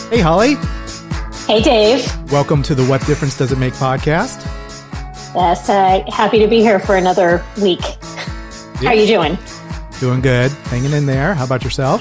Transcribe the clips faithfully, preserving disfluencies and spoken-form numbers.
Hey, Holly. Hey, Dave. Welcome to the What Difference Does It Make podcast. Yes, uh, happy to be here for another week. Yeah. How are you doing? Doing good. Hanging in there. How about yourself?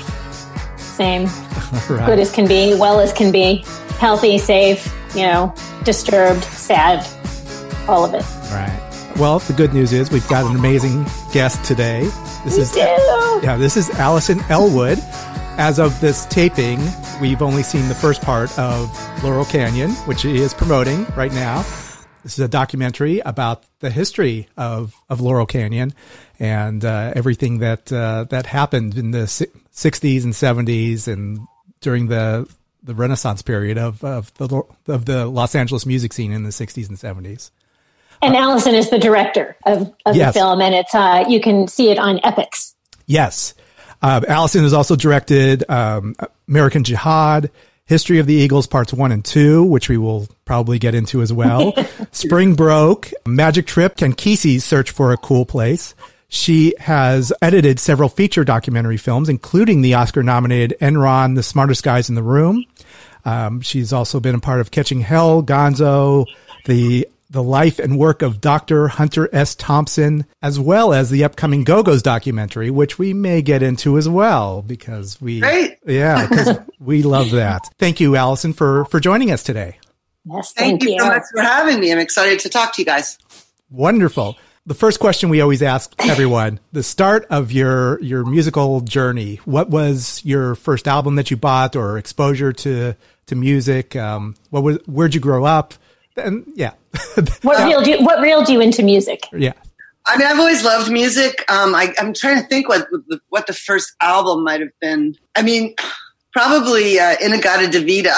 Same. Right. Good as can be, well as can be, healthy, safe, you know, disturbed, sad, all of it. Right. Well, the good news is we've got an amazing guest today. This we is do. Yeah, this is Allison Elwood. As of this taping, we've only seen the first part of Laurel Canyon, which he is promoting right now. This is a documentary about the history of, of Laurel Canyon and uh, everything that uh, that happened in the sixties and seventies and during the the Renaissance period of of the of the Los Angeles music scene in the sixties and seventies. And uh, Allison is the director of, of yes. the film, and it's uh, you can see it on Epix. Yes. Uh, Allison has also directed um, American Jihad, History of the Eagles Parts one and two, which we will probably get into as well. Spring Broke, Magic Trip, and Kesey's Search for a Cool Place. She has edited several feature documentary films, including the Oscar-nominated Enron, The Smartest Guys in the Room. Um, she's also been a part of Catching Hell, Gonzo, the the life and work of Doctor Hunter S. Thompson, as well as the upcoming Go-Go's documentary, which we may get into as well, because we, Great. yeah, because we love that. Thank you, Allison, for, for joining us today. Yes, thank, thank you you so much for having me. I'm excited to talk to you guys. Wonderful. The first question we always ask everyone, the start of your, your musical journey. What was your first album that you bought or exposure to, to music? Um, what was, where'd you grow up? And yeah. What reeled you, what reeled you into music? Yeah. I mean, I've always loved music. Um, I, I'm trying to think what the, what the first album might have been. I mean, probably uh, In-A-Gadda-Da-Vida.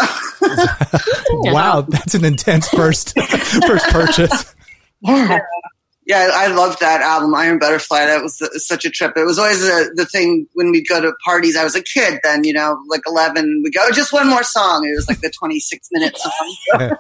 Wow, that's an intense first first purchase. Yeah. Yeah, I loved that album, Iron Butterfly. That was such a trip. It was always a, the thing when we'd go to parties. I was a kid then, you know, like eleven. We go, oh, just one more song. It was like the twenty-six minute song.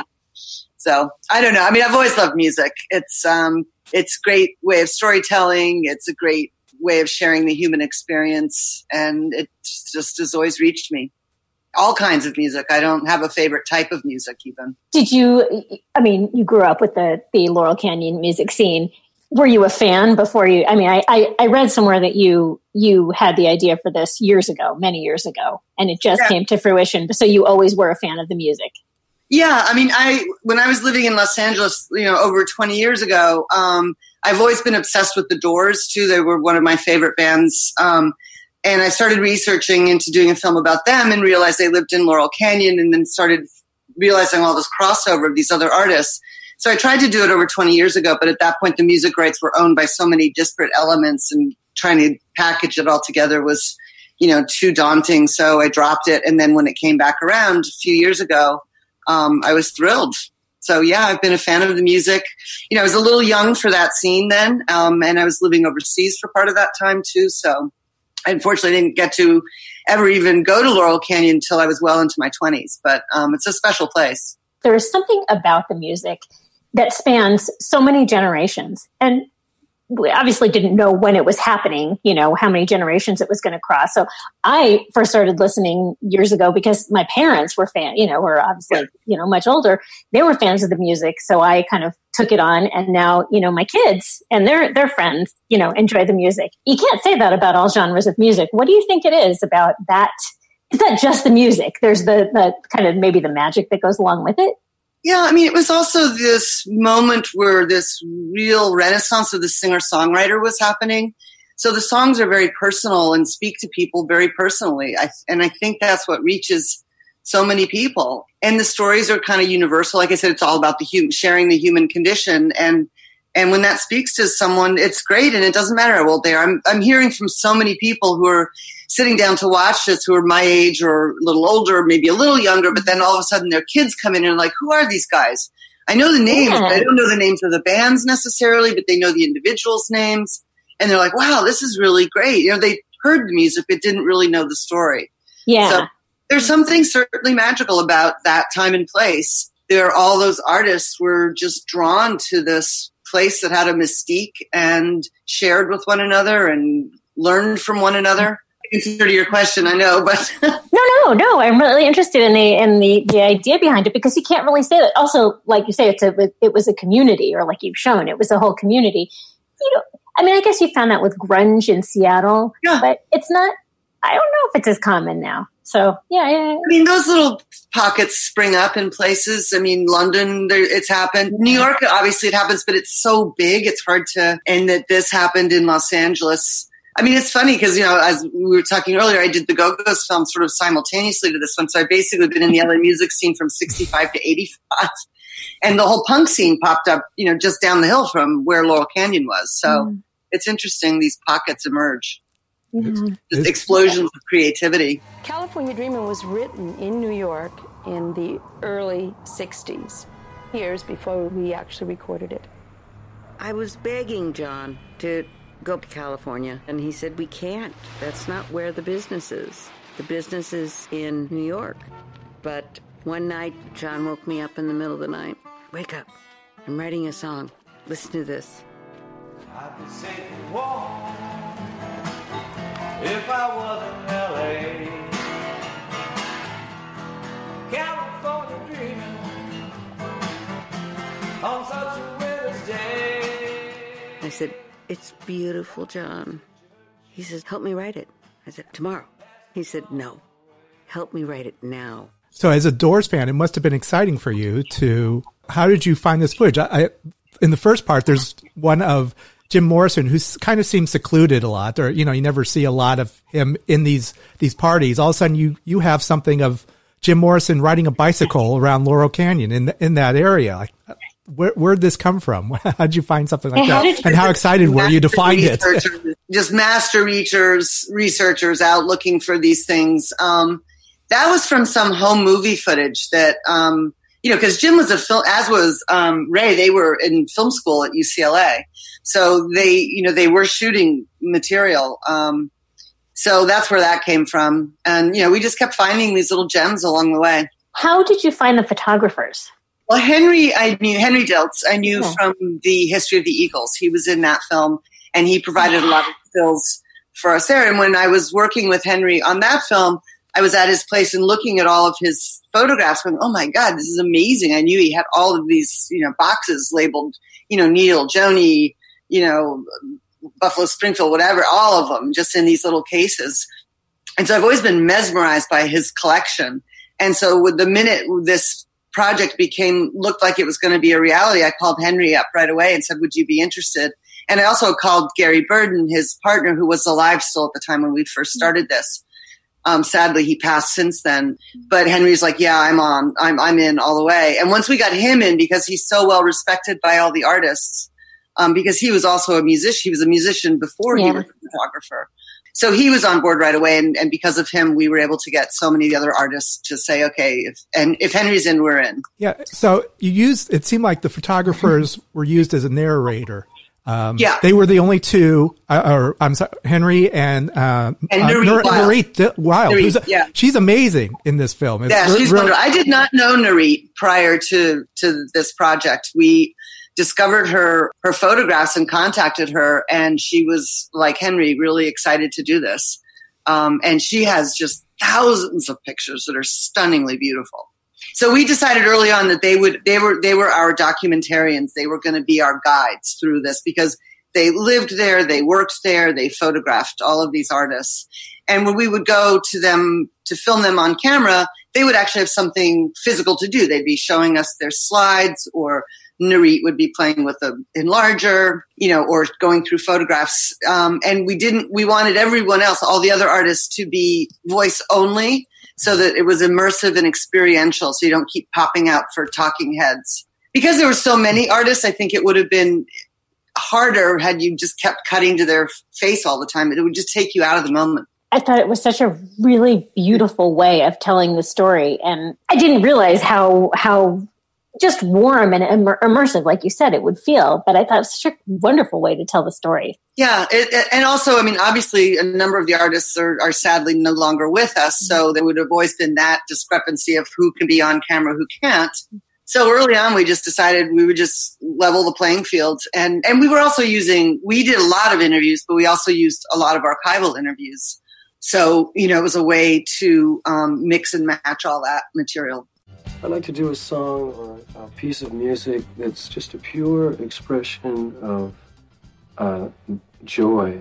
So I don't know. I mean, I've always loved music. It's um, it's a great way of storytelling. It's a great way of sharing the human experience, and it just has always reached me. All kinds of music. I don't have a favorite type of music even. Did you? I mean, you grew up with the the Laurel Canyon music scene. Were you a fan before you? I mean, I I, I read somewhere that you you had the idea for this years ago, many years ago, and it just yeah. came to fruition. So you always were a fan of the music. Yeah, I mean, I when I was living in Los Angeles, you know, over twenty years ago, um, I've always been obsessed with the Doors too. They were one of my favorite bands, um, and I started researching into doing a film about them, and realized they lived in Laurel Canyon, and then started realizing all this crossover of these other artists. So I tried to do it over twenty years ago, but at that point, the music rights were owned by so many disparate elements, and trying to package it all together was, you know, too daunting. So I dropped it, and then when it came back around a few years ago. Um, I was thrilled. So yeah, I've been a fan of the music. You know, I was a little young for that scene then. Um, and I was living overseas for part of that time too. So I unfortunately didn't get to ever even go to Laurel Canyon until I was well into my twenties, but, um, it's a special place. There is something about the music that spans so many generations, and we obviously didn't know when it was happening, you know, how many generations it was going to cross. So I first started listening years ago because my parents were fan, you know, were obviously, you know, much older. They were fans of the music. So I kind of took it on, and now, you know, my kids and their, their friends, you know, enjoy the music. You can't say that about all genres of music. What do you think it is about that? Is that just the music? There's the, the kind of maybe the magic that goes along with it. Yeah, I mean, it was also this moment where this real renaissance of the singer-songwriter was happening. So the songs are very personal and speak to people very personally. I, and I think that's what reaches so many people. And the stories are kind of universal. Like I said, it's all about the human, sharing the human condition. And and when that speaks to someone, it's great. And it doesn't matter how old they are. I'm, I'm hearing from so many people who are sitting down to watch this, who are my age or a little older, maybe a little younger, but then all of a sudden their kids come in and are like, who are these guys? I know the names, yeah. but I don't know the names of the bands necessarily, but they know the individuals' names. And they're like, wow, this is really great. You know, they heard the music, but didn't really know the story. Yeah. So there's something certainly magical about that time and place. There are all those artists were just drawn to this place that had a mystique and shared with one another and learned from one another. Answer to your question, I know, but no, no, No, no, I'm really interested in the in the, the idea behind it, because you can't really say that. Also, like you say, it's a it was a community, or like you've shown, it was a whole community. You know, I mean, I guess you found that with grunge in Seattle, yeah. But it's not. I don't know if it's as common now. So yeah, yeah, yeah. I mean, those little pockets spring up in places. I mean, London, there, it's happened. New York, obviously, it happens, but it's so big, it's hard to. And that this happened in Los Angeles. I mean, it's funny because, you know, as we were talking earlier, I did the Go-Go's film sort of simultaneously to this one. So I've basically been in the L A music scene from sixty-five to eighty-five. And the whole punk scene popped up, you know, just down the hill from where Laurel Canyon was. So mm. it's interesting, these pockets emerge. Mm-hmm. Just explosions of creativity. California Dreamin' was written in New York in the early sixties, years before we actually recorded it. I was begging John to go to California, and he said, we can't. That's not where the business is. The business is in New York. But one night, John woke me up in the middle of the night. Wake up. I'm writing a song. Listen to this. I'd be safe and warm if I was in L A. California dreaming on such a winter's day. I said, it's beautiful, John. He says, help me write it. I said, tomorrow. He said, no, help me write it now. So as a Doors fan, it must have been exciting for you to, how did you find this footage? I, I in the first part, there's one of Jim Morrison, who kind of seems secluded a lot, or, you know, you never see a lot of him in these, these parties. All of a sudden you, you have something of Jim Morrison riding a bicycle around Laurel Canyon in, in that area. Like, Where, where'd this come from? How'd you find something like that? And how excited were you to find it? Just master researchers, researchers out looking for these things. Um, that was from some home movie footage that, um, you know, because Jim was a film, as was um, Ray. They were in film school at U C L A, so they, you know, they were shooting material. Um, so that's where that came from, and you know, we just kept finding these little gems along the way. How did you find the photographers? Well, Henry, I knew Henry Diltz. I knew yeah. from the History of the Eagles. He was in that film, and he provided a lot of stills for us there. And when I was working with Henry on that film, I was at his place and looking at all of his photographs, going, "Oh my God, this is amazing!" I knew he had all of these, you know, boxes labeled, you know, Neil, Joni, you know, Buffalo Springfield, whatever, all of them, just in these little cases. And so I've always been mesmerized by his collection. And so with the minute this project became, looked like it was going to be a reality, I called Henry up right away and said, would you be interested? And I also called Gary Burden, his partner, who was alive still at the time when we first started this. Um, sadly, he passed since then. But Henry's like, yeah, I'm on. I'm, I'm in all the way. And once we got him in, because he's so well respected by all the artists, um, because he was also a musician. He was a musician before yeah. he was a photographer. So he was on board right away, and, and because of him, we were able to get so many of the other artists to say, okay, if and if Henry's in, we're in. Yeah. So you used, it seemed like the photographers were used as a narrator. Um, yeah. They were the only two, uh, or I'm sorry, Henry and, uh, and Narit uh, Narit Wild. Narit, a, yeah. She's amazing in this film. It's yeah, re- she's really- wonderful. I did not know Narit prior to, to this project. We discovered her, her photographs and contacted her, and she was, like Henry, really excited to do this. Um, and she has just thousands of pictures that are stunningly beautiful. So we decided early on that they would, they were, they were our documentarians. They were going to be our guides through this because they lived there, they worked there, they photographed all of these artists. And when we would go to them to film them on camera, they would actually have something physical to do. They'd be showing us their slides, or Narit would be playing with an enlarger, you know, or going through photographs. Um, and we didn't, we wanted everyone else, all the other artists, to be voice only so that it was immersive and experiential. So you don't keep popping out for talking heads. Because there were so many artists, I think it would have been harder had you just kept cutting to their face all the time. It would just take you out of the moment. I thought it was such a really beautiful way of telling the story. And I didn't realize how, how, just warm and immer- immersive, like you said, it would feel. But I thought it was such a wonderful way to tell the story. Yeah. It, it, and also, I mean, obviously, a number of the artists are, are sadly no longer with us. So there would have always been that discrepancy of who can be on camera, who can't. So early on, we just decided we would just level the playing field. And, and we were also using, we did a lot of interviews, but we also used a lot of archival interviews. So, you know, it was a way to um, mix and match all that material. I'd like to do a song or a piece of music that's just a pure expression of uh, joy.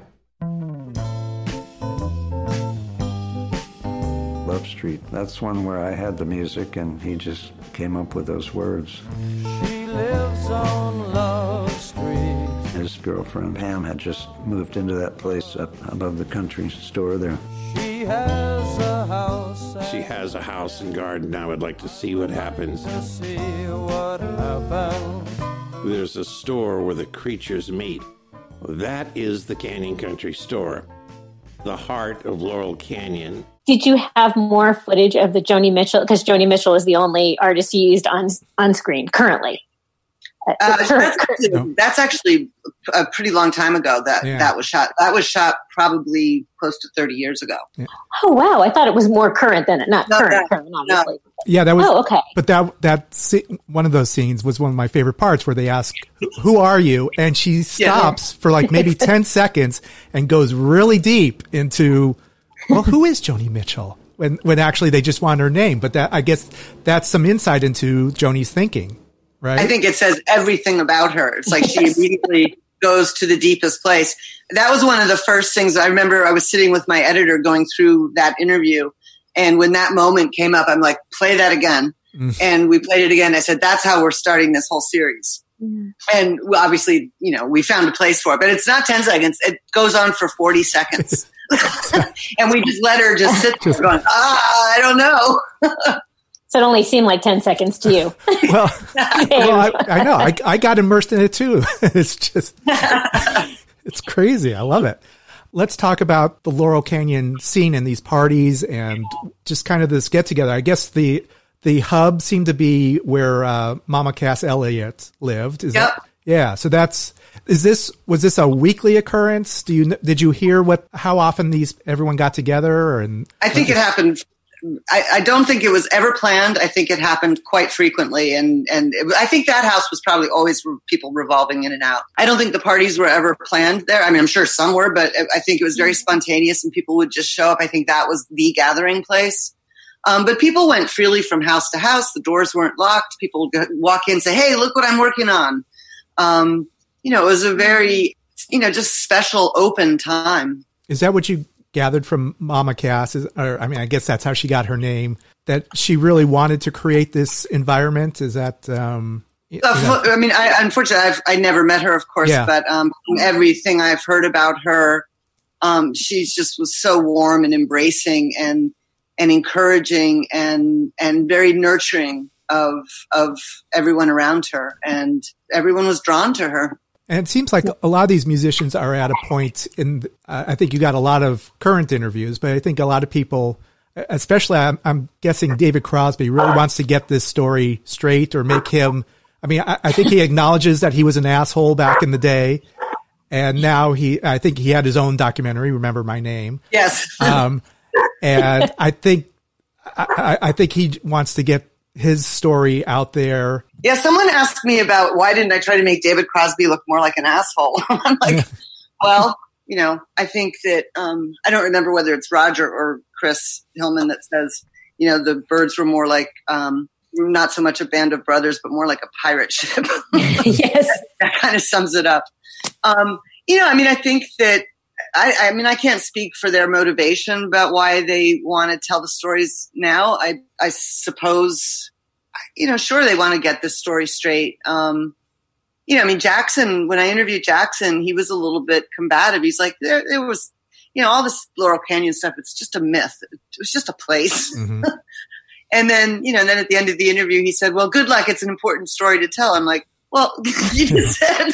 Love Street. That's one where I had the music and he just came up with those words. She lives on Love Street. His girlfriend Pam had just moved into that place up above the country store there. She has a house. She has a house and garden. I would like to see what happens. To see what happens. There's a store where the creatures meet. That is the Canyon Country Store, the heart of Laurel Canyon. Did you have more footage of the Joni Mitchell? Because Joni Mitchell is the only artist you used on on screen currently. Uh, that's, actually, that's actually a pretty long time ago that yeah. that was shot. That was shot probably close to thirty years ago. Yeah. Oh, wow. I thought it was more current than it. Not no, current, that, current, obviously. No. Yeah, that was. Oh, okay. But that that one of those scenes was one of my favorite parts, where they ask, "Who are you?" and she stops yeah. for like maybe ten seconds and goes really deep into, well, who is Joni Mitchell? When when actually they just want her name. But that, I guess that's some insight into Joni's thinking, right? I think it says everything about her. It's like she Yes. immediately goes to the deepest place. That was one of the first things I remember. I was sitting with my editor going through that interview. And when that moment came up, I'm like, play that again. Mm. And we played it again. I said, that's how we're starting this whole series. Mm. And obviously, you know, we found a place for it, but it's not ten seconds. It goes on for forty seconds. And we just let her just sit there going, ah, I don't know. So it only seemed like ten seconds to you. Well, well I, I know. I, I got immersed in it too. It's just, it's crazy. I love it. Let's talk about the Laurel Canyon scene and these parties and just kind of this get together. I guess the the hub seemed to be where uh, Mama Cass Elliot lived. Is yep. that, yeah. So that's is this was this a weekly occurrence? Do you did you hear what how often these everyone got together? And I think it happened. I, I don't think it was ever planned. I think it happened quite frequently. And, and it, I think that house was probably always people revolving in and out. I don't think the parties were ever planned there. I mean, I'm sure some were, but I think it was very spontaneous and people would just show up. I think that was the gathering place. Um, but people went freely from house to house. The doors weren't locked. People would walk in and say, hey, look what I'm working on. Um, you know, it was a very, you know, just special open time. Is that what you gathered from Mama Cass? Is, or, I mean, I guess that's how she got her name, that she really wanted to create this environment. Is that, um, uh, that- I mean, I, unfortunately, I've, I never met her, of course, yeah. but, um, from everything I've heard about her, um, she just was so warm and embracing and, and encouraging and, and very nurturing of, of everyone around her. And everyone was drawn to her. And it seems like a lot of these musicians are at a point in, uh, I think you got a lot of current interviews, but I think a lot of people, especially I'm, I'm guessing David Crosby really wants to get this story straight or make him, I mean, I, I think he acknowledges that he was an asshole back in the day. And now he, I think he had his own documentary, Remember My Name. Yes. um, and I think, I, I think he wants to get his story out there. Yeah, someone asked me about why didn't I try to make David Crosby look more like an asshole? I'm like, well, you know, I think that, um, I don't remember whether it's Roger or Chris Hillman that says, you know, the Byrds were more like, um, not so much a band of brothers, but more like a pirate ship. Yes. that, that kind of sums it up. Um, you know, I mean, I think that, I, I mean, I can't speak for their motivation about why they want to tell the stories now. I, I suppose, you know, sure, they want to get this story straight. Um, you know, I mean, Jackson, when I interviewed Jackson, he was a little bit combative. He's like, there, there was, you know, all this Laurel Canyon stuff, it's just a myth. It was just a place. Mm-hmm. And then, you know, and then at the end of the interview, he said, well, good luck. It's an important story to tell. I'm like, well, you just said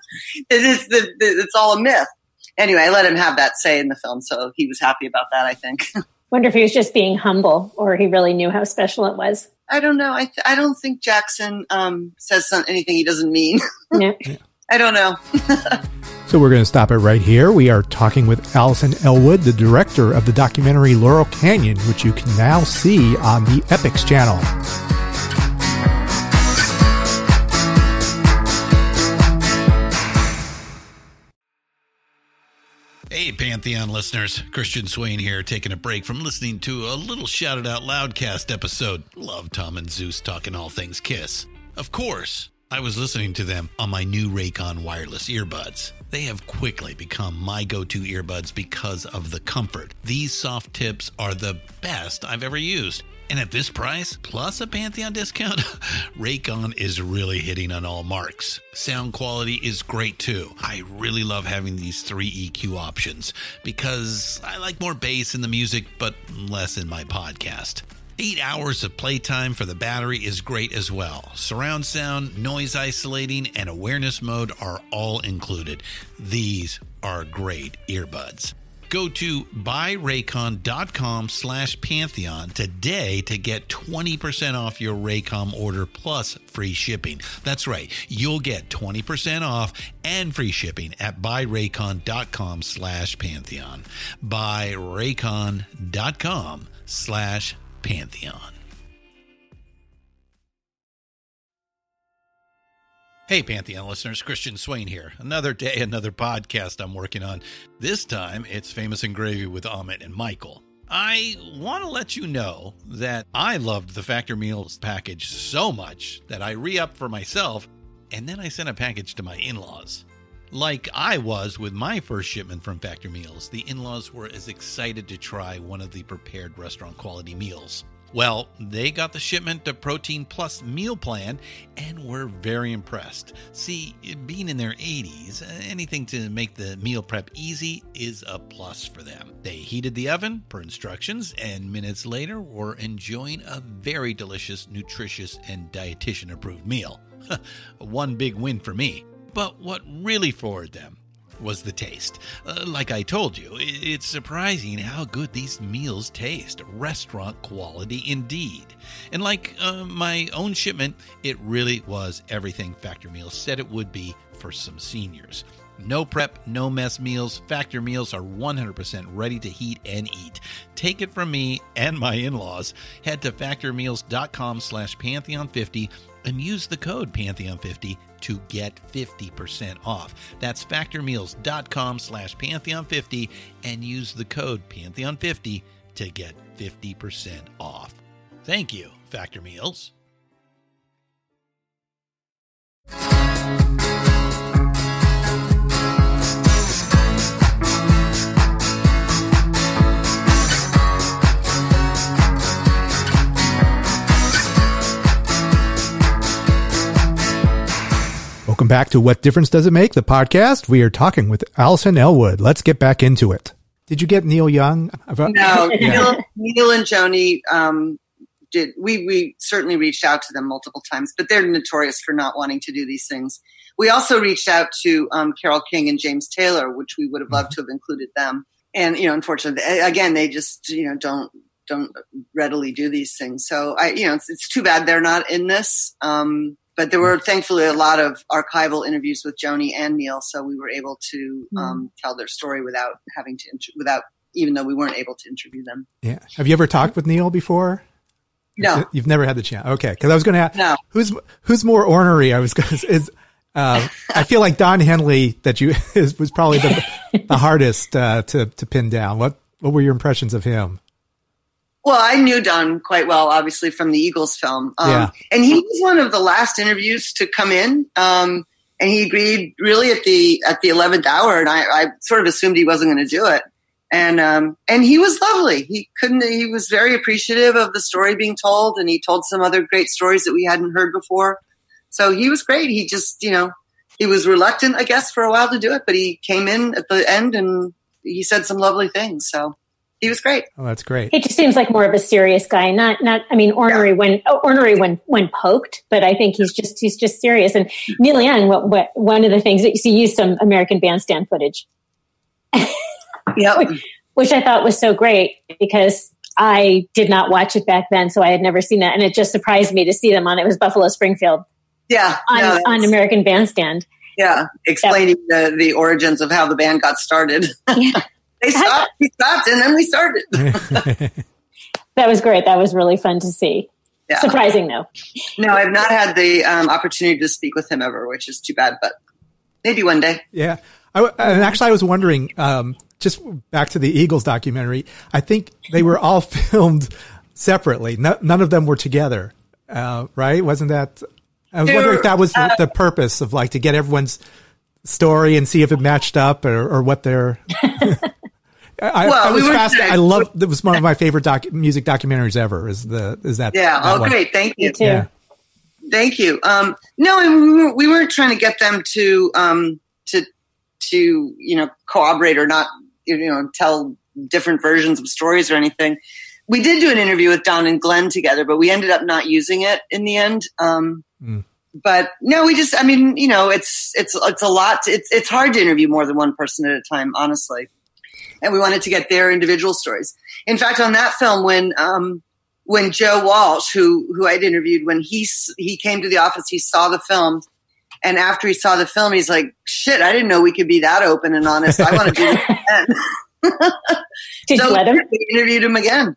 it is the, the, it's all a myth. Anyway, I let him have that say in the film, so he was happy about that, I think. Wonder if he was just being humble or he really knew how special it was. I don't know. I th- I don't think Jackson um, says some- anything he doesn't mean. Yeah. I don't know. So we're going to stop it right here. We are talking with Allison Elwood, the director of the documentary Laurel Canyon, which you can now see on the Epix channel. Hey, Pantheon listeners. Christian Swain here, taking a break from listening to a little Shout It Out Loudcast episode. Love Tom and Zeus talking all things Kiss. Of course, I was listening to them on my new Raycon wireless earbuds. They have quickly become my go-to earbuds because of the comfort. These soft tips are the best I've ever used. And at this price, plus a Pantheon discount, Raycon is really hitting on all marks. Sound quality is great too. I really love having these three E Q options because I like more bass in the music, but less in my podcast. Eight hours of playtime for the battery is great as well. Surround sound, noise isolating, and awareness mode are all included. These are great earbuds. Go to buyraycon.com slash Pantheon today to get twenty percent off your Raycom order plus free shipping. That's right. You'll get twenty percent off and free shipping at buyraycon.com slash Pantheon. Buyraycon.com slash Pantheon. Hey, Pantheon listeners, Christian Swain here. Another day, another podcast I'm working on. This time, it's Famous and Gravy with Amit and Michael. I want to let you know that I loved the Factor Meals package so much that I re-upped for myself, and then I sent a package to my in-laws. Like I was with my first shipment from Factor Meals, the in-laws were as excited to try one of the prepared restaurant quality meals. Well, they got the shipment of Protein Plus meal plan and were very impressed. See, being in their eighties, anything to make the meal prep easy is a plus for them. They heated the oven per instructions and minutes later were enjoying a very delicious, nutritious, and dietitian-approved meal. One big win for me. But what really floored them was the taste. Uh, like I told you, it's surprising how good these meals taste. Restaurant quality indeed. And like uh, my own shipment, it really was everything Factor Meals said it would be for some seniors. No prep, no mess meals. Factor Meals are one hundred percent ready to heat and eat. Take it from me and my in-laws. Head to factormeals.com slash Pantheon fifty and use the code Pantheon fifty to get fifty percent off. That's factormeals.com slash Pantheon fifty and use the code Pantheon fifty to get fifty percent off. Thank you, Factor Meals. Welcome back to What Difference Does It Make, the podcast. We are talking with Allison Elwood. Let's get back into it. Did you get Neil Young? No, yeah. Neil, Neil and Joni um, did. We we certainly reached out to them multiple times, but they're notorious for not wanting to do these things. We also reached out to um, Carole King and James Taylor, which we would have loved mm-hmm. to have included them. And you know, unfortunately, again, they just you know don't don't readily do these things. So I you know, it's, it's too bad they're not in this. Um, But there were thankfully a lot of archival interviews with Joni and Neil, so we were able to um, tell their story without having to, inter- without even though we weren't able to interview them. Yeah. Have you ever talked with Neil before? No. You've never had the chance. Okay, because I was going to ask, no. who's who's more ornery? I was going to is. Uh, I feel like Don Henley that you is, was probably the, the hardest uh, to to pin down. What what were your impressions of him? Well, I knew Don quite well, obviously, from the Eagles film. Um, yeah. And he was one of the last interviews to come in. Um, and he agreed really at the at the eleventh hour. And I, I sort of assumed he wasn't going to do it. And um, and he was lovely. He couldn't. He was very appreciative of the story being told. And he told some other great stories that we hadn't heard before. So he was great. He just, you know, he was reluctant, I guess, for a while to do it. But he came in at the end and he said some lovely things. So. He was great. Oh, that's great. He just seems like more of a serious guy. Not, not. I mean, ornery yeah. when oh, ornery when when poked, but I think he's just he's just serious. And Neil Young, what, what one of the things that you used some American Bandstand footage, yeah, which, which I thought was so great because I did not watch it back then, so I had never seen that, and it just surprised me to see them on. It was Buffalo Springfield, yeah, on, yeah, on American Bandstand. Yeah, explaining that, the the origins of how the band got started. Yeah. They stopped, we stopped, and then we started. That was great. That was really fun to see. Yeah. Surprising, though. No, I've not had the um, opportunity to speak with him ever, which is too bad, but maybe one day. Yeah. I, and actually, I was wondering, um, just back to the Eagles documentary, I think they were all filmed separately. No, none of them were together, uh, right? Wasn't that? I was wondering if that was uh, the purpose of like to get everyone's story and see if it matched up or, or what their. I, well, I was we fast. I love. It was one of my favorite doc, music documentaries ever. Is the is that? Yeah. That oh, one. Great. Thank you. Me too. Yeah. Thank you. Um, no, and we, were, we weren't trying to get them to um, to to you know corroborate or not you know tell different versions of stories or anything. We did do an interview with Don and Glenn together, but we ended up not using it in the end. Um, mm. But no, we just. I mean, you know, it's it's it's a lot. To, it's it's hard to interview more than one person at a time, honestly. And we wanted to get their individual stories. In fact, on that film, when um, when Joe Walsh, who who I'd interviewed, when he he came to the office, he saw the film, and after he saw the film, he's like, "Shit, I didn't know we could be that open and honest. I want to do it again." Did so you let him? We interviewed him again.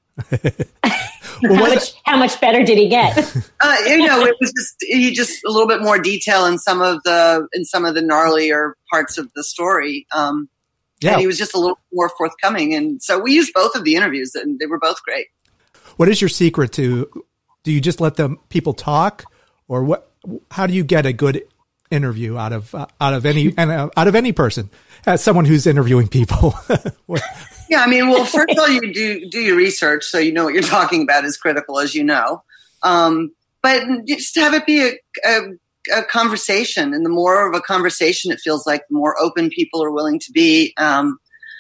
Well, how much how much better did he get? uh, you know, it was just he just a little bit more detail in some of the in some of the gnarlier parts of the story. Um, Yeah. And he was just a little more forthcoming. And so we used both of the interviews and they were both great. What is your secret to, do you just let the people talk or what, how do you get a good interview out of, uh, out of any, and uh, out of any person as someone who's interviewing people? Yeah. I mean, well, first of all, you do, do your research. So you know what you're talking about is critical, as you know. Um, but just have it be a, a a conversation, and the more of a conversation it feels like, the more open people are willing to be. Um,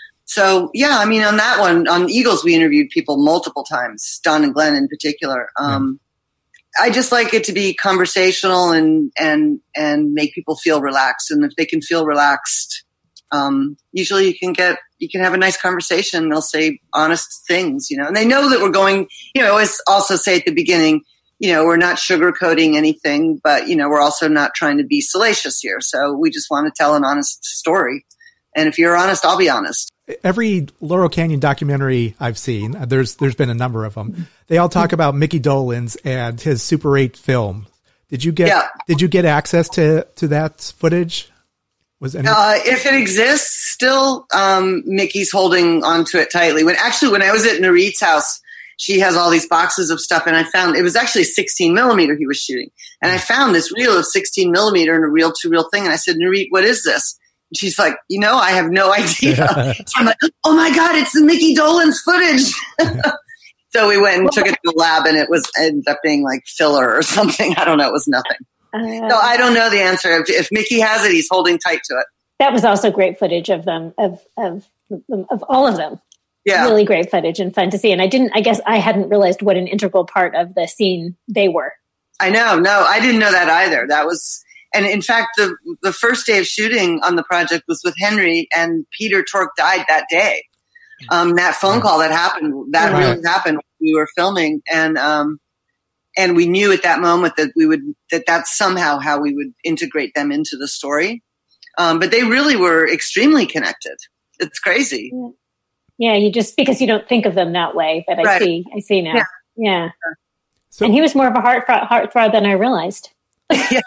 so yeah, I mean, on that one, on Eagles, we interviewed people multiple times, Don and Glenn in particular. Um, yeah. I just like it to be conversational and, and, and make people feel relaxed. And if they can feel relaxed, um, usually you can get, you can have a nice conversation. They'll say honest things, you know, and they know that we're going, you know, I always also say at the beginning, you know, we're not sugarcoating anything, but, you know, we're also not trying to be salacious here. So we just want to tell an honest story. And if you're honest, I'll be honest. Every Laurel Canyon documentary I've seen, there's there's been a number of them. They all talk about Mickey Dolenz and his Super eight film. Did you get yeah. Did you get access to, to that footage? Was any- uh, if it exists still, um, Mickey's holding onto it tightly. When actually, when I was at Nurit's house, she has all these boxes of stuff, and I found it was actually sixteen millimeter he was shooting. And I found this reel of sixteen millimeter and a reel to reel thing. And I said, Nurit, what is this? And she's like, you know, I have no idea. So I'm like, oh my God, it's the Mickey Dolenz footage. So we went and took it to the lab, and it was ended up being like filler or something. I don't know. It was nothing. Uh, so I don't know the answer. If, if Mickey has it, he's holding tight to it. That was also great footage of them, of, of, of all of them. Yeah. Really great footage and fun to see. And I didn't, I guess I hadn't realized what an integral part of the scene they were. I know. No, I didn't know that either. That was, and in fact, the the first day of shooting on the project was with Henry, and Peter Tork died that day. Um, that phone call that happened, that right. really happened when we were filming. And, um, and we knew at that moment that we would, that that's somehow how we would integrate them into the story. Um, but they really were extremely connected. It's crazy. Yeah. Yeah, you just, because you don't think of them that way, but I right. see, I see now. Yeah. yeah. So, and he was more of a heart heartthrob than I realized. Yeah.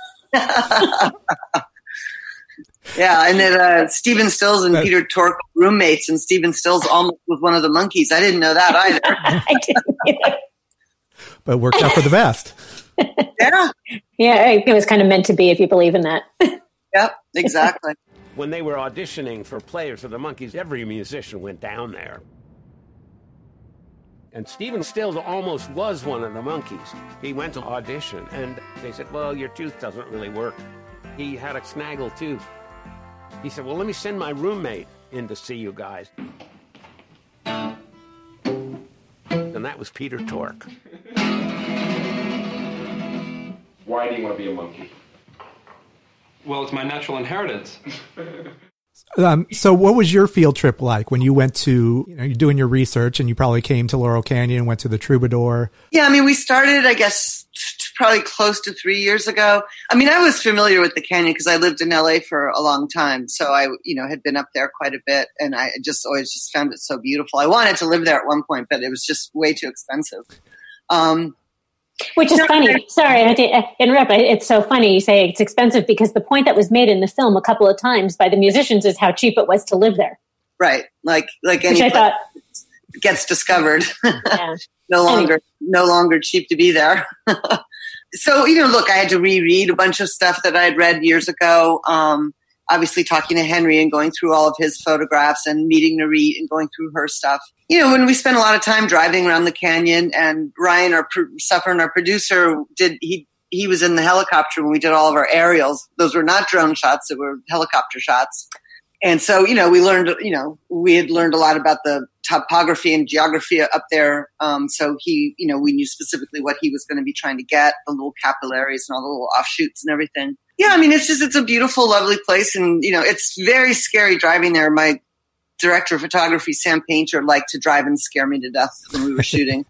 Yeah, and then uh, Stephen Stills and Peter Tork were roommates, and Stephen Stills almost was one of the monkeys. I didn't know that either. I didn't either. But it worked out for the best. Yeah. Yeah, it was kind of meant to be, if you believe in that. Yep, exactly. When they were auditioning for Players of the Monkees, every musician went down there. And Stephen Stills almost was one of the Monkees. He went to audition, and they said, well, your tooth doesn't really work. He had a snaggle tooth. He said, well, let me send my roommate in to see you guys. And that was Peter Tork. Why do you want to be a monkey? Well, it's my natural inheritance. Um, so what was your field trip like when you went to, you know, you're doing your research and you probably came to Laurel Canyon and went to the Troubadour? Yeah, I mean, we started, I guess, probably close to three years ago. I mean, I was familiar with the canyon because I lived in L A for a long time. So I, you know, had been up there quite a bit, and I just always just found it so beautiful. I wanted to live there at one point, but it was just way too expensive. Um, Which is funny. Sorry, I had to interrupt. It's so funny you say it's expensive because the point that was made in the film a couple of times by the musicians is how cheap it was to live there. right. Like like Which any I thought gets discovered. Yeah. no longer no longer cheap to be there. So, you know, look, I had to reread a bunch of stuff that I had read years ago. Um, obviously talking to Henry and going through all of his photographs and meeting Narit and going through her stuff. You know, when we spent a lot of time driving around the canyon, and Ryan, our pro- Suffern, our producer, did he he was in the helicopter when we did all of our aerials. Those were not drone shots; they were helicopter shots. And so, you know, we learned, you know, we had learned a lot about the topography and geography up there. Um, so he, you know, we knew specifically what he was going to be trying to get, the little capillaries and all the little offshoots and everything. Yeah, I mean, it's just, it's a beautiful, lovely place. And, you know, it's very scary driving there. My director of photography, Sam Painter, liked to drive and scare me to death when we were shooting.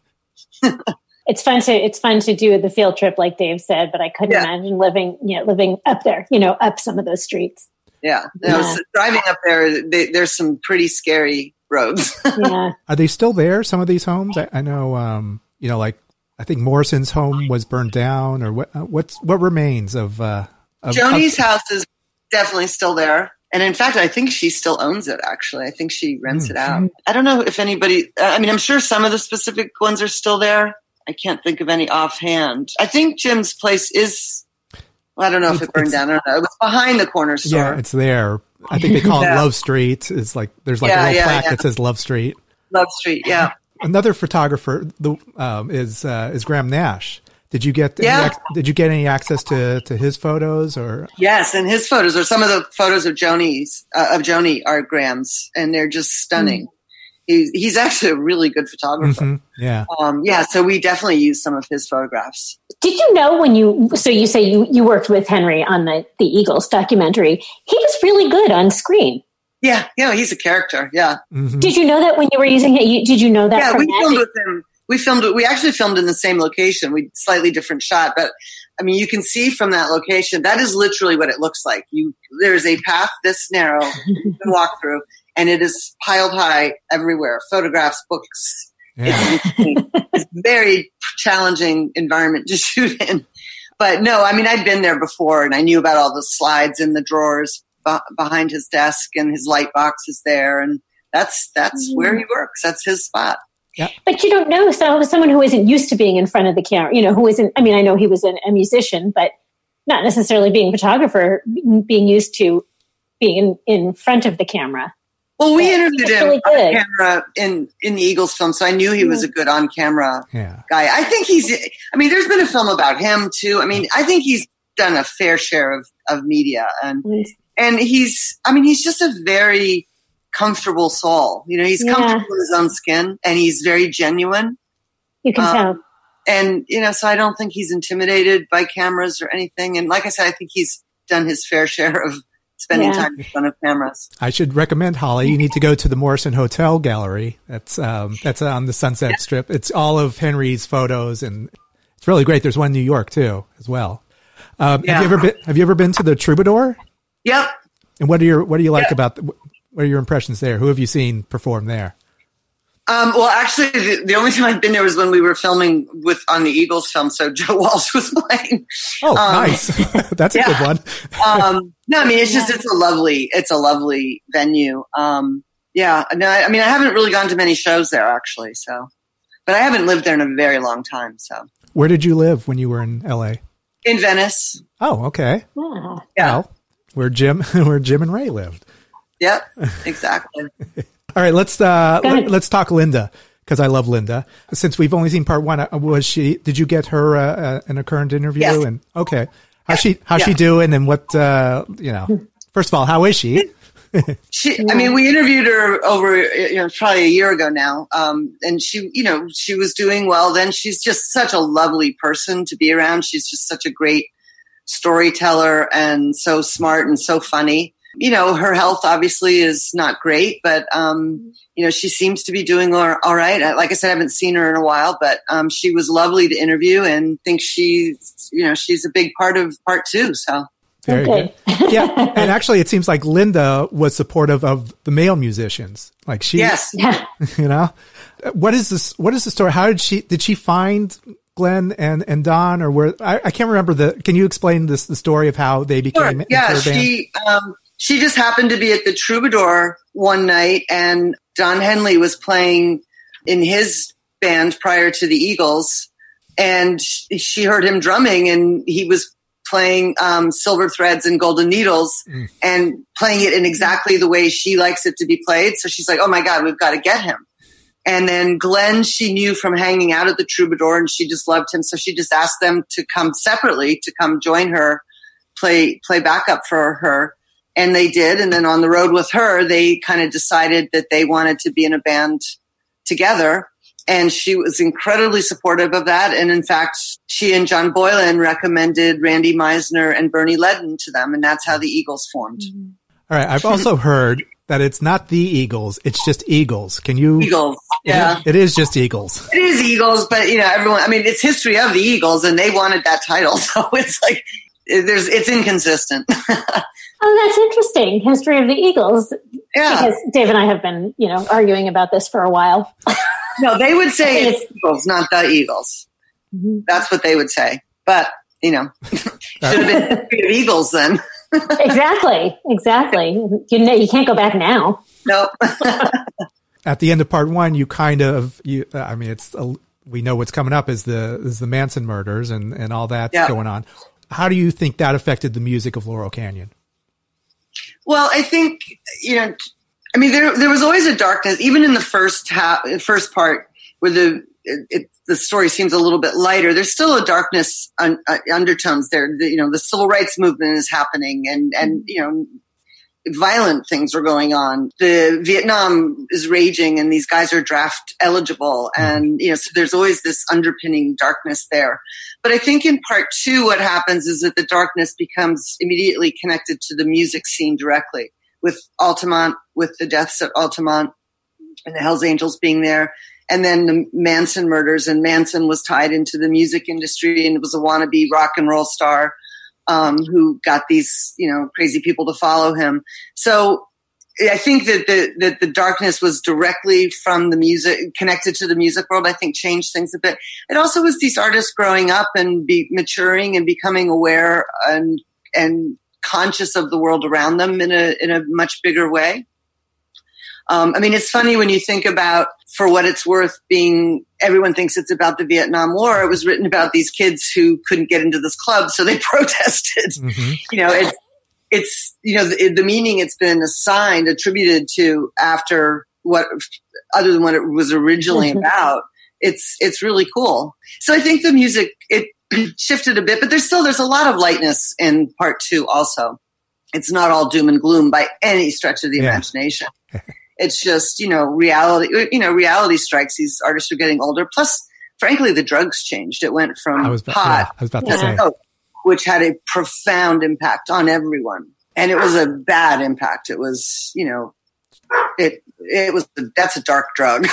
It's fun to, it's fun to do the field trip, like Dave said, but I couldn't Yeah. imagine living, you know, living up there, you know, up some of those streets. Yeah. No, Yeah. so driving up there, they, there's some pretty scary roads. Yeah. Are they still there, some of these homes? I, I know, um, you know, like, I think Morrison's home was burned down, or what, uh, what's, what remains of, uh, of Joni's of, house is definitely still there. And in fact, I think she still owns it, actually. I think she rents Mm. it out. I don't know if anybody, I mean, I'm sure some of the specific ones are still there. I can't think of any offhand. I think Jim's place is, well, I don't know if It's- it burned it's- down. I don't know. It was behind the corner store. yeah, it's there. I think they call Yeah. it Love Street. It's like, there's like Yeah, a little yeah, plaque yeah. that says Love Street. Love Street, yeah. Another photographer, the, um, is, uh, is Graham Nash. Did you get, Yeah. any, ac- did you get any access to, to his photos, or? Yes, and his photos are some of the photos of Joni's, uh, of Joni are Graham's, and they're just stunning. He's, he's actually a really good photographer. Mhm, yeah. Um, yeah, so we definitely used some of his photographs. Did you know when you, so you say you, you worked with Henry on the, the Eagles documentary, he was really good on screen. Yeah, yeah, he's a character. Yeah. Mhm. Did you know that when you were using it? You, did you know that? Yeah, from we that? filmed with him. We filmed. We actually filmed in the same location. We slightly different shot, but I mean, you can see from that location that is literally what it looks like. You there's a path this narrow you can walk through, and it is piled high everywhere. Photographs, books. Yeah. It's, insane. It's a very challenging environment to shoot in. But no, I mean, I'd been there before, and I knew about all the slides in the drawers b- behind his desk, and his light box is there, and that's that's Mm. where he works. That's his spot. But you don't know, so someone who isn't used to being in front of the camera, you know, who isn't, I mean, I know he was an, a musician, but not necessarily being a photographer, being used to being in, in front of the camera. Well, we Yeah, interviewed that's him really on good. camera in, in the Eagles film, so I knew he was a good on camera Yeah. guy. I think he's, I mean, there's been a film about him too. I mean, I think he's done a fair share of, of media, and, and he's, I mean, he's just a very comfortable soul. You know, he's Yeah. comfortable in his own skin, and he's very genuine. You can Um, tell. And, you know, so I don't think he's intimidated by cameras or anything. And like I said, I think he's done his fair share of spending Yeah. time in front of cameras. I should recommend, Holly, you need to go to the Morrison Hotel Gallery. That's, um, that's on the Sunset Strip. It's all of Henry's photos, and it's really great. There's one in New York too, as well. Um, Yeah. have you ever been, have you ever been to the Troubadour? Yep. And what are your, what do you like Yeah. about, the, what are your impressions there? Who have you seen perform there? Um, well, actually, the, the only time I've been there was when we were filming with on the Eagles film. So Joe Walsh was playing. Oh, Um, nice. That's a yeah. good one. um, no, I mean it's just it's a lovely it's a lovely venue. Um, yeah, no, I, I mean I haven't really gone to many shows there actually. So, but I haven't lived there in a very long time. So Where did you live when you were in L A? in Venice. Oh, okay. Yeah. Yeah. Well, where Jim, where Jim and Ray lived. Yep. Exactly. All right, let's uh, Go ahead. let, let's talk Linda, because I love Linda. Since we've only seen part one, uh, was she? Did you get her uh, uh, in a current interview? Yes. And okay, how's she? How's Yeah. she doing? And what? Uh, you know, first of all, how is she? She, I mean, we interviewed her over, you know, probably a year ago now. Um, and she, you know, she was doing well then. She's just such a lovely person to be around. She's just such a great storyteller and so smart and so funny. You know, her health obviously is not great, but, um, you know, she seems to be doing all, all right. Like I said, I haven't seen her in a while, but, um, she was lovely to interview, and think she's, you know, she's a big part of part two. So. Very Okay. good. Yeah, and actually, it seems like Linda was supportive of the male musicians. Like she, Yes. Yeah. you know, what is this? What is the story? How did she? Did she find Glenn and and Don, or where? I, I can't remember the. Can you explain this the story of how they became Sure. into Yeah, a band? she um, she just happened to be at the Troubadour one night, and Don Henley was playing in his band prior to the Eagles, and she heard him drumming, and he was playing um, Silver Threads and Golden Needles mm. and playing it in exactly the way she likes it to be played. So she's like, oh my God, we've got to get him. And then Glenn, she knew from hanging out at the Troubadour, and she just loved him. So she just asked them to come separately to come join her, play, play backup for her. And they did. And then on the road with her, they kind of decided that they wanted to be in a band together. And she was incredibly supportive of that. And in fact, she and John Boylan recommended Randy Meisner and Bernie Leadon to them. And that's how the Eagles formed. Mm-hmm. All right. I've also heard that it's not the Eagles. It's just Eagles. Can you? Eagles. Yeah. It, it is just Eagles. It is Eagles, but you know, everyone, I mean, it's history of the Eagles, and they wanted that title. So it's like, there's, it's inconsistent. Oh, that's interesting. History of the Eagles. Yeah. Because Dave and I have been, you know, arguing about this for a while. No, they would say it's Eagles, not the Eagles. Mm-hmm. That's what they would say. But, you know, should have been History of Eagles then. Exactly. Exactly. You know, you can't go back now. Nope. At the end of part one, you kind of, you, uh, I mean, it's, uh, we know what's coming up is the, is the Manson murders and, and all that's yep. going on. How do you think that affected the music of Laurel Canyon? Well, I think, you know, I mean, there there was always a darkness, even in the first half, first part, where the it, it, the story seems a little bit lighter. There's still a darkness un, uh, undertones there. The, you know, the civil rights movement is happening, and and you know, violent things are going on. The Vietnam is raging, and these guys are draft eligible, and you know, so there's always this underpinning darkness there. But I think in part two, what happens is that the darkness becomes immediately connected to the music scene directly. With Altamont, with the deaths at Altamont and the Hells Angels being there, and then the Manson murders. And Manson was tied into the music industry and was a wannabe rock and roll star um, who got these, you know, crazy people to follow him. So I think that the that the darkness was directly from the music, connected to the music world. I think changed things a bit. It also was these artists growing up and be maturing and becoming aware and and. conscious of the world around them in a in a much bigger way. Um, I mean, it's funny when you think about, for what it's worth, being everyone thinks it's about the Vietnam War. It was written about these kids who couldn't get into this club, so they protested. Mm-hmm. You know, it's it's you know the, the meaning it's been assigned, attributed to after what, other than what it was originally mm-hmm. about. It's it's really cool. So I think the music it. shifted a bit, but there's still, there's a lot of lightness in part two also. It's not all doom and gloom by any stretch of the yeah. imagination. It's just, you know, reality, you know, reality strikes. These artists are getting older. Plus, frankly, the drugs changed. It went from I was about, pot yeah, I was about to say. coke, which had a profound impact on everyone. And it was a bad impact. It was, you know, it, it was, that's a dark drug.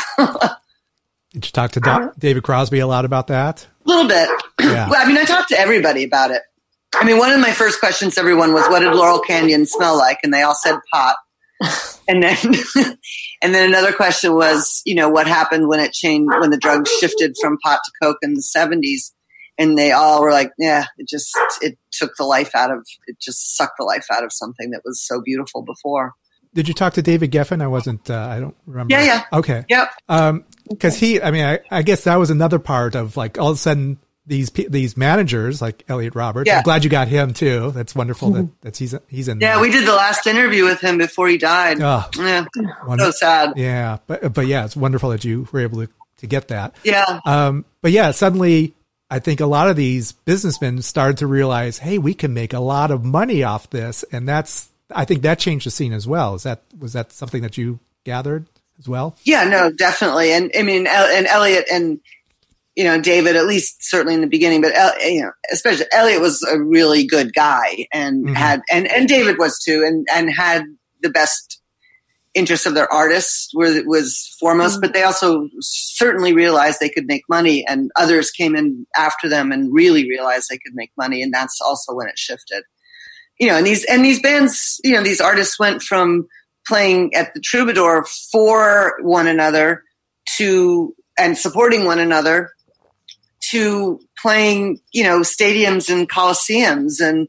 Did you talk to Doc, David Crosby a lot about that? A little bit. Yeah. Well, I mean, I talked to everybody about it. I mean, one of my first questions to everyone was, what did Laurel Canyon smell like? And they all said pot. And then, and then another question was, you know, what happened when it changed, when the drugs shifted from pot to coke in the seventies? And they all were like, yeah, it just, it took the life out of, it just sucked the life out of something that was so beautiful before. Did you talk to David Geffen? I wasn't, uh, I don't remember. Yeah, yeah. Okay. Yep. Um, cause he, I mean, I, I guess that was another part of like, all of a sudden these, these managers like Elliot Roberts, yeah. I'm glad you got him too. That's wonderful that that's, he's, he's in Yeah, there. we did the last interview with him before he died. Oh, yeah. Wonder- so sad. Yeah. But, but yeah, it's wonderful that you were able to, to get that. Yeah. Um, but yeah, suddenly I think a lot of these businessmen started to realize, hey, we can make a lot of money off this. And that's, I think that changed the scene as well. Is that, was that something that you gathered as well? Yeah, no, definitely. And I mean, and Elliot and, you know, David, at least certainly in the beginning, but, you know, especially Elliot was a really good guy and mm-hmm. had, and, and David was too, and, and had the best interests of their artists were, was foremost, mm-hmm. but they also certainly realized they could make money, and others came in after them and really realized they could make money. And that's also when it shifted. You know, and these, and these bands, you know, these artists went from playing at the Troubadour for one another to, and supporting one another, to playing, you know, stadiums and coliseums and,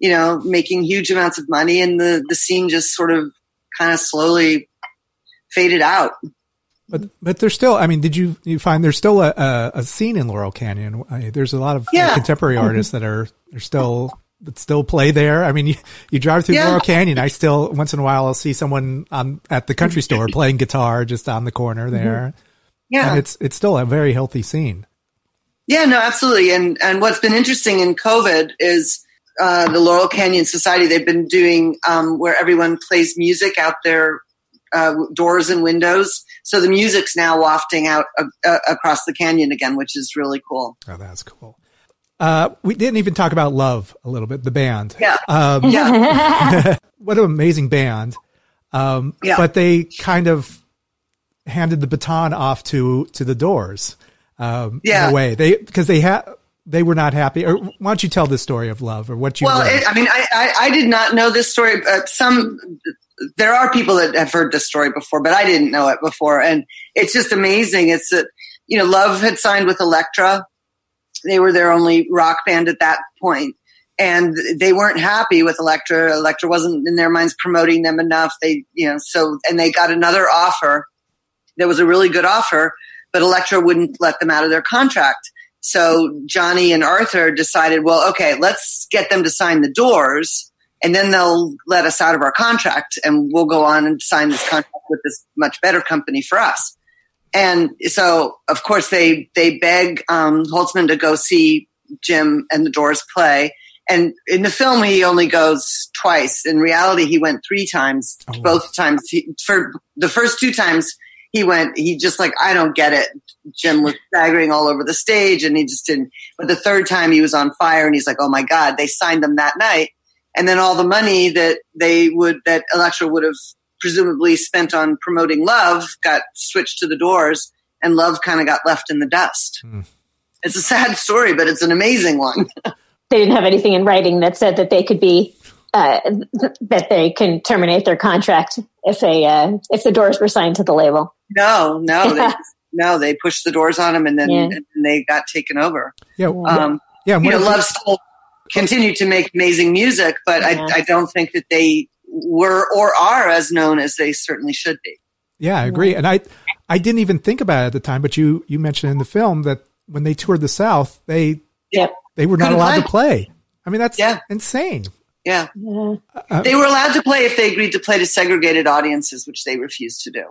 you know, making huge amounts of money, and the, the scene just sort of kind of slowly faded out. But but there's still, I mean, did you you find there's still a, a, a scene in Laurel Canyon? I mean, there's a lot of Yeah. uh, contemporary artists that are, are still that still play there. I mean, you, you drive through Yeah. Laurel Canyon. I still once in a while I'll see someone on at the country store playing guitar just on the corner there. Yeah. And it's it's still a very healthy scene. Yeah, no, absolutely. And and what's been interesting in COVID is uh, the Laurel Canyon Society. They've been doing um, where everyone plays music out their uh, doors and windows. So the music's now wafting out uh, uh, across the canyon again, which is really cool. Oh, that's cool. Uh, we didn't even talk about Love a little bit, the band. Yeah. Um, Yeah. What an amazing band. Um, Yeah. But they kind of handed the baton off to, to the Doors. Um, Yeah. in a way they, because they had, they were not happy. Or why don't you tell this story of Love or what you Well, read? it, I mean, I, I, I did not know this story. But some there are people that have heard this story before, but I didn't know it before, and it's just amazing. It's that you know, Love had signed with Elektra. They were their only rock band at that point, and they weren't happy with Elektra. Elektra wasn't in their minds promoting them enough. They, you know, so and they got another offer. There was a really good offer, but Elektra wouldn't let them out of their contract. So Johnny and Arthur decided, well, okay, let's get them to sign the Doors, and then they'll let us out of our contract, and we'll go on and sign this contract with this much better company for us. And so, of course, they they beg um, Holtzman to go see Jim and the Doors play. And in the film, he only goes twice. In reality, he went three times. Oh, wow. Both times, he, for the first two times, he went. He just like, I don't get it. Jim was staggering all over the stage, and he just didn't. But the third time, he was on fire, and he's like, "Oh my God!" They signed them that night, and then all the money that they would that Elektra would have presumably spent on promoting Love got switched to the Doors, and Love kind of got left in the dust. Mm. It's a sad story, but it's an amazing one. They didn't have anything in writing that said that they could be uh, th- that they can terminate their contract if they uh, if the Doors were signed to the label. No, no, they, no, they pushed the Doors on them, and then Yeah. and they got taken over. Yeah. Um, Yeah. you what know, if- Love still continued to make amazing music, but Yeah. I, I don't think that they were or are as known as they certainly should be. Yeah, I agree. And I, I didn't even think about it at the time, but you, you mentioned in the film that when they toured the South, they, Yep. they were not Couldn't allowed play. to play. I mean, that's Yeah. insane. Yeah. Yeah. Uh, They were allowed to play if they agreed to play to segregated audiences, which they refused to do.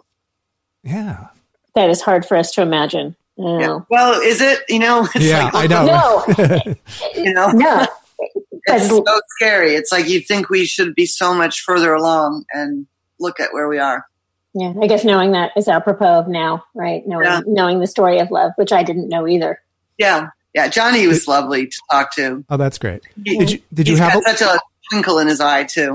yeah. That is hard for us to imagine. Oh. Yeah. Well, is it? You know, it's Yeah, like, I know. No, you know, no. it's so scary. It's like you think we should be so much further along, and look at where we are. Yeah, I guess knowing that is apropos of now, right? Knowing Yeah. knowing the story of Love, which I didn't know either. Yeah. Yeah. Johnny was lovely to talk to. Oh, that's great. He- Did you, did you He's have, got a, such a twinkle in his eye too.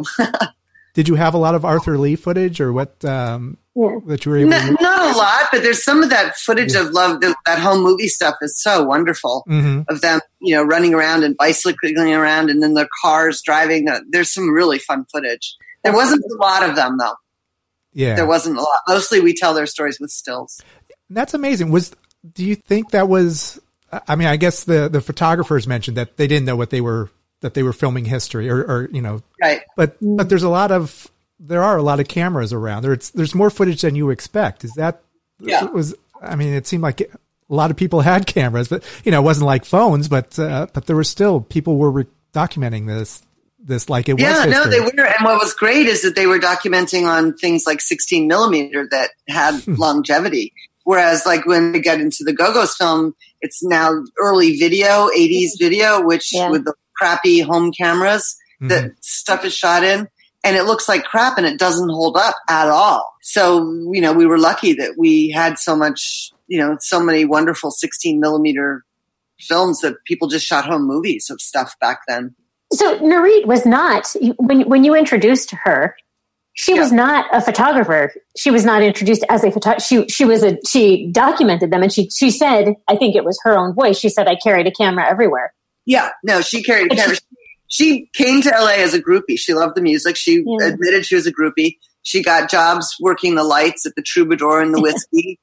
did you have a lot of Arthur Lee footage or what, um, Yeah. that you were able not, to? not a lot, but there's some of that footage Yeah. of Love. The, that home movie stuff is so wonderful. Mm-hmm. Of them, you know, running around and bicycling around, and then their cars driving. Uh, there's some really fun footage. There wasn't a lot of them though. Yeah. There wasn't a lot. Mostly, we tell their stories with stills. That's amazing. Was, do you think that was, I mean, I guess the, the photographers mentioned that they didn't know what they were, that they were filming history or, or, you know, Right. but, but there's a lot of, there are a lot of cameras around there. It's, there's more footage than you expect. Is that, Yeah. it was, I mean, it seemed like a lot of people had cameras, but you know, it wasn't like phones, but, uh, but there were still, people were re- documenting this, this like it Yeah, was no, history. they were. And what was great is that they were documenting on things like sixteen millimeter that had longevity. Whereas like when we get into the Go-Go's film, it's now early video, eighties video, which Yeah. with the crappy home cameras that stuff is shot in. And it looks like crap and it doesn't hold up at all. So, you know, we were lucky that we had so much, you know, so many wonderful sixteen millimeter films that people just shot home movies of stuff back then. So Narit was not when when you introduced her. She was not a photographer. She was not introduced as a photographer. She she was a she documented them, and she she said, I think it was her own voice. She said, "I carried a camera everywhere." Yeah, no, she carried a camera. She came to L A as a groupie. She loved the music. She Yeah. admitted she was a groupie. She got jobs working the lights at the Troubadour and the Whiskey.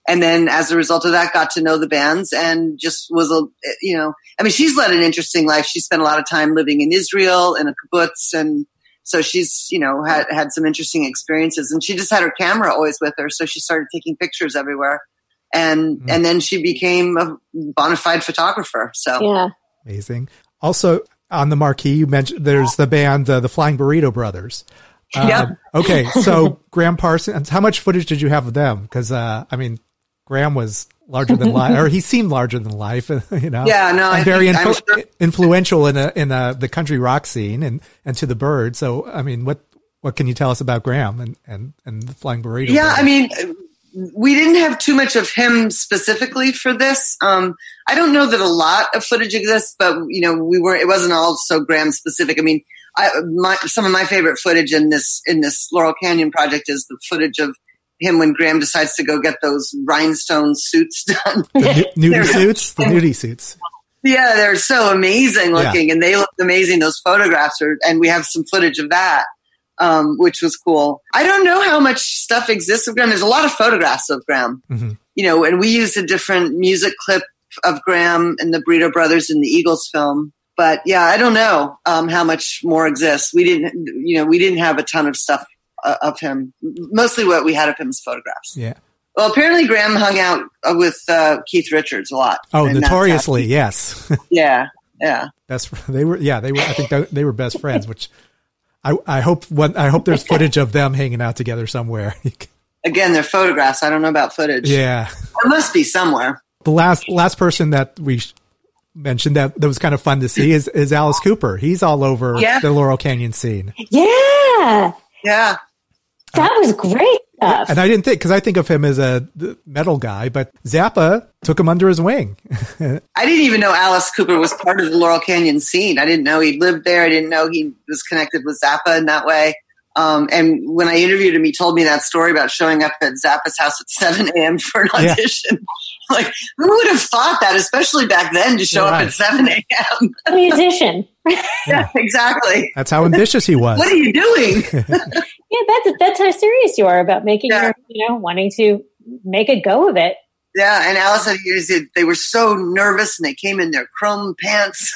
And then as a result of that, got to know the bands and just was, a you know, I mean, she's led an interesting life. She spent a lot of time living in Israel in a kibbutz. And so she's, you know, had, had some interesting experiences, and she just had her camera always with her. So she started taking pictures everywhere. And, mm-hmm. and then she became a bona fide photographer. So yeah. Amazing. Also on the marquee, you mentioned there's the band, uh, the Flying Burrito Brothers. Um, yep. Okay. So Graham Parsons, how much footage did you have of them? Cause, uh, I mean, Graham was larger than life, or he seemed larger than life, you know. Yeah, no, and I very think, influ- sure. influential in a, in a, the country rock scene and, and to the Byrds. So, I mean, what, what can you tell us about Graham and, and, and the Flying Burrito? Yeah, Brothers? I mean, we didn't have too much of him specifically for this. Um, I don't know that a lot of footage exists, but you know, we were, it wasn't all so Graham specific. I mean, I, my, some of my favorite footage in this, in this Laurel Canyon project is the footage of him when Graham decides to go get those rhinestone suits done. The nu- nudie suits, the nudie suits. Yeah, they're so amazing looking, yeah. and they look amazing. Those photographs are, and we have some footage of that, um, which was cool. I don't know how much stuff exists of Graham. There's a lot of photographs of Graham, mm-hmm. you know, and we used a different music clip of Graham and the Burrito Brothers in the Eagles film. But yeah, I don't know um, how much more exists. We didn't, you know, we didn't have a ton of stuff uh, of him. Mostly what we had of him is photographs. Yeah. Well, apparently Graham hung out with uh, Keith Richards a lot. Oh, notoriously, yes. yeah, yeah. Best. They were. Yeah, they were. I think they were best friends. Which I, I hope. What I hope there's footage of them hanging out together somewhere. Again, they're photographs. I don't know about footage. Yeah, there must be somewhere. The last last person that we mentioned that that was kind of fun to see is is Alice Cooper. He's all over yeah. the Laurel Canyon scene. Yeah, yeah. That was great stuff. And I didn't think, because I think of him as a metal guy, but Zappa took him under his wing. I didn't even know Alice Cooper was part of the Laurel Canyon scene. I didn't know he lived there. I didn't know he was connected with Zappa in that way. Um, and when I interviewed him, he told me that story about showing up at Zappa's house at seven a.m. for an audition. Yeah. Like, who would have thought that, especially back then, to show You're up right. at seven a.m.? A musician. Yeah, exactly. That's how ambitious he was. What are you doing? Yeah, that's that's how serious you are about making, yeah. your, you know, wanting to make a go of it. Yeah, and Alice said they were so nervous and they came in their chrome pants.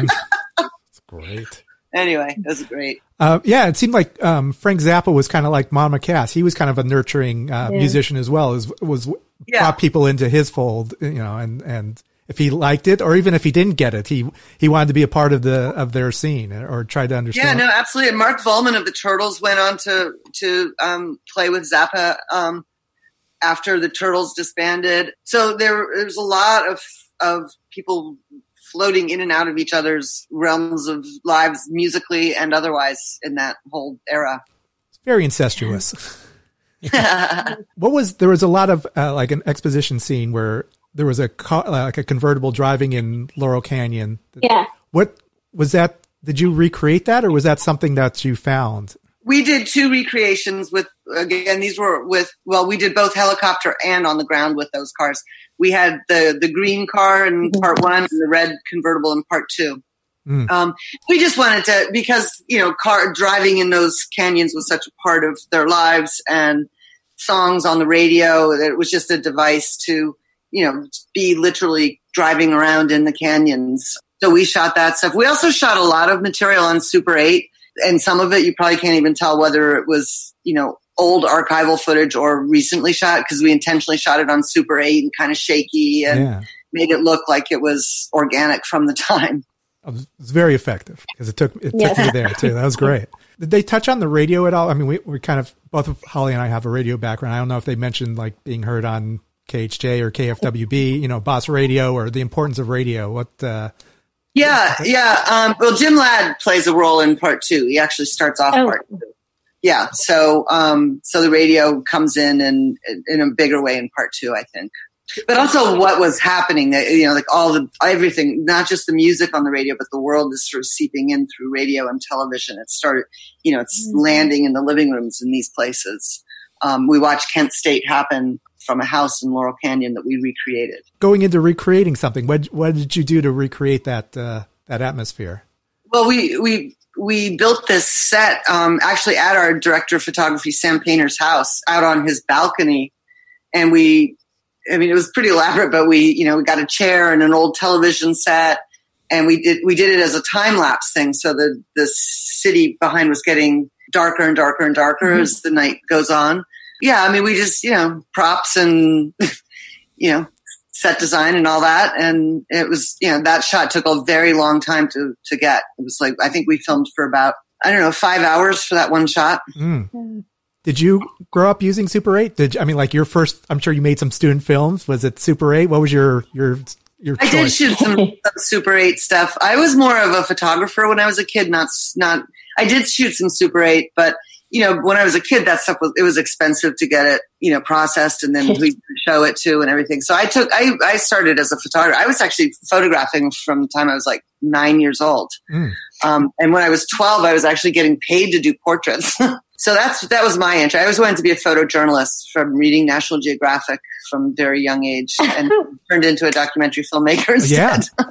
That's great. Anyway, it was great. Uh, yeah, it seemed like um, Frank Zappa was kind of like Mama Cass. He was kind of a nurturing uh, yeah. musician as well. As was yeah. brought people into his fold, you know, and and. If he liked it, or even if he didn't get it, he he wanted to be a part of the of their scene or try to understand. Yeah, no, absolutely. And Mark Volman of the Turtles went on to to um, play with Zappa um, after the Turtles disbanded. So there, there was a lot of of people floating in and out of each other's realms of lives, musically and otherwise, in that whole era. It's very incestuous. What was there was a lot of uh, like an exposition scene where. There was a car, like a convertible driving in Laurel Canyon. Yeah. What was that? Did you recreate that, or was that something that you found? We did two recreations with, again, these were with, well, we did both helicopter and on the ground with those cars. We had the, the green car in part one and the red convertible in part two. Mm. Um, we just wanted to, because, you know, car driving in those canyons was such a part of their lives, and songs on the radio, that it was just a device to, you know, be literally driving around in the canyons. So we shot that stuff. We also shot a lot of material on Super eight, and some of it you probably can't even tell whether it was, you know, old archival footage or recently shot, because we intentionally shot it on Super eight and kind of shaky and yeah. made it look like it was organic from the time. It was very effective because it took, it yeah. took me there too. That was great. Did they touch on the radio at all? I mean, we, we kind of, both of Holly and I have a radio background. I don't know if they mentioned like being heard on K H J or K F W B, you know, Boss Radio, or the importance of radio. What? Uh, yeah, yeah. Um, well, Jim Ladd plays a role in part two. He actually starts off oh. part two. Yeah. So, um, so the radio comes in and in a bigger way in part two, I think. But also what was happening, you know, like all the, everything, not just the music on the radio, but the world is sort of seeping in through radio and television. It started, you know, it's mm-hmm. landing in the living rooms in these places. Um, we watched Kent State happen from a house in Laurel Canyon that we recreated. Going into recreating something, what what did you do to recreate that uh, that atmosphere? Well, we we we built this set um, actually at our director of photography, Sam Painter's house, out on his balcony, and we I mean, it was pretty elaborate, but we, you know, we got a chair and an old television set, and we did we did it as a time lapse thing. So the the city behind was getting darker and darker and darker mm-hmm. as the night goes on. Yeah, I mean, we just, you know, props and you know, set design and all that, and it was, you know, that shot took a very long time to to get. It was like, I think we filmed for about, I don't know, five hours for that one shot. Mm. Did you grow up using Super eight? Did you, I mean, like your first, I'm sure you made some student films. Was it Super eight? What was your, your, your I choice? did shoot some, some Super eight stuff. I was more of a photographer when I was a kid, not, not, I did shoot some Super eight, but you know, when I was a kid, that stuff was, it was expensive to get it, you know, processed and then we show it to and everything. So I took, I, I started as a photographer. I was actually photographing from the time I was like nine years old. Mm. Um, and when I was twelve, I was actually getting paid to do portraits. So that's, that was my entry. I always wanted to be a photojournalist from reading National Geographic from a very young age and turned into a documentary filmmaker instead. Yeah.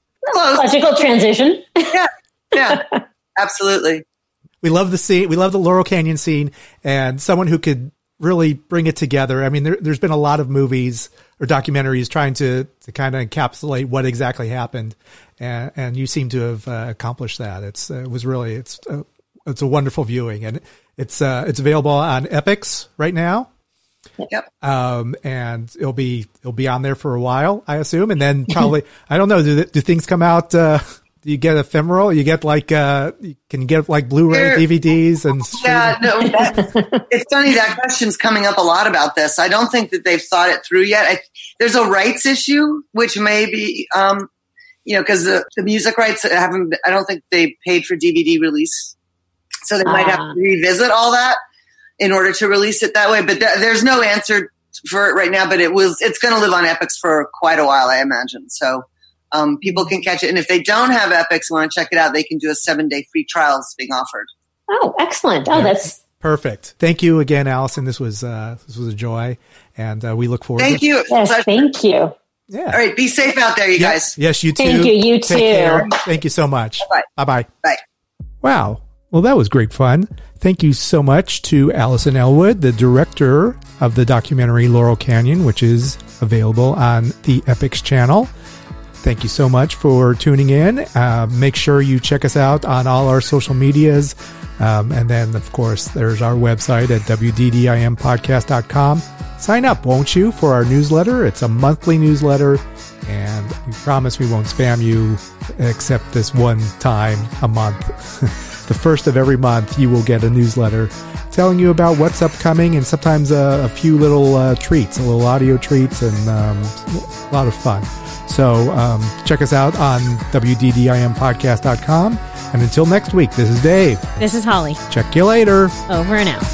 Logical transition. Yeah. Yeah. Absolutely. We love the scene. We love the Laurel Canyon scene, and someone who could really bring it together. I mean, there, there's been a lot of movies or documentaries trying to, to kind of encapsulate what exactly happened. And, and you seem to have uh, accomplished that. It's, uh, it was really, it's, uh, it's a wonderful viewing, and it's, uh, it's available on Epix right now. Yep. Um, and it'll be, it'll be on there for a while, I assume. And then probably, I don't know, do, do things come out, uh, do you get ephemeral? You get like, uh, you can get like Blu-ray Here, D V Ds and. Yeah, no, that, it's funny. That question's coming up a lot about this. I don't think that they've thought it through yet. I, there's a rights issue, which may be, um, you know, cause the, the music rights haven't, I don't think they paid for D V D release. So they might uh. have to revisit all that in order to release it that way. But th- there's no answer for it right now, but it was, it's going to live on Epix for quite a while, I imagine. So. Um, people can catch it. And if they don't have Epix and want to check it out, they can do a seven day free trial that's being offered. Oh, excellent. Oh, that's perfect. Thank you again, Allison. This was, uh, this was a joy, and uh, we look forward thank to you. Yes, thank you. Yeah. All right. Be safe out there, you yes, guys. Yes, you too. Thank you. You Take too. care. Thank you so much. Bye. Bye-bye. Bye. Wow. Well, that was great fun. Thank you so much to Allison Elwood, the director of the documentary Laurel Canyon, which is available on the Epix channel. Thank you so much for tuning in. Uh, make sure you check us out on all our social medias. Um, and then, of course, there's our website at w d d i m podcast dot com. Sign up, won't you, for our newsletter? It's a monthly newsletter, and we promise we won't spam you except this one time a month. The first of every month, you will get a newsletter telling you about what's upcoming, and sometimes a, a few little uh, treats, a little audio treats, and um, a lot of fun. So um, check us out on w d d i m podcast dot com. And until next week, this is Dave. This is Holly. Check you later. Over and out.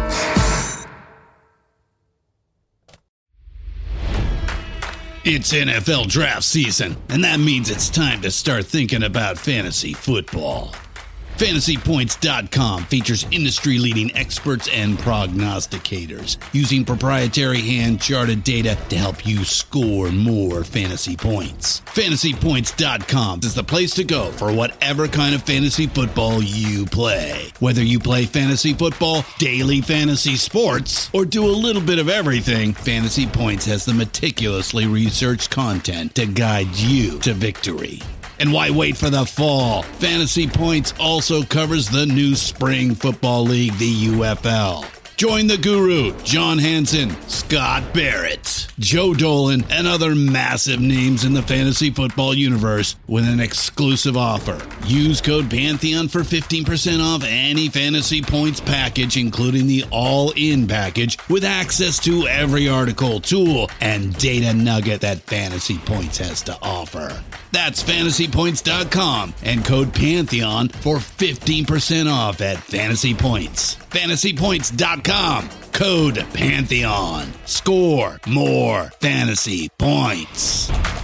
It's N F L draft season, and that means it's time to start thinking about fantasy football. Fantasy Points dot com features industry-leading experts and prognosticators using proprietary hand-charted data to help you score more fantasy points. Fantasy Points dot com is the place to go for whatever kind of fantasy football you play. Whether you play fantasy football, daily fantasy sports, or do a little bit of everything, Fantasy Points has the meticulously researched content to guide you to victory. And why wait for the fall? Fantasy Points also covers the new spring football league, the U F L. Join the guru, John Hansen, Scott Barrett, Joe Dolan, and other massive names in the fantasy football universe with an exclusive offer. Use code Pantheon for fifteen percent off any Fantasy Points package, including the all-in package, with access to every article, tool, and data nugget that Fantasy Points has to offer. That's Fantasy Points dot com and code Pantheon for fifteen percent off at Fantasy Points. Fantasy Points dot com, code Pantheon. Score more fantasy points.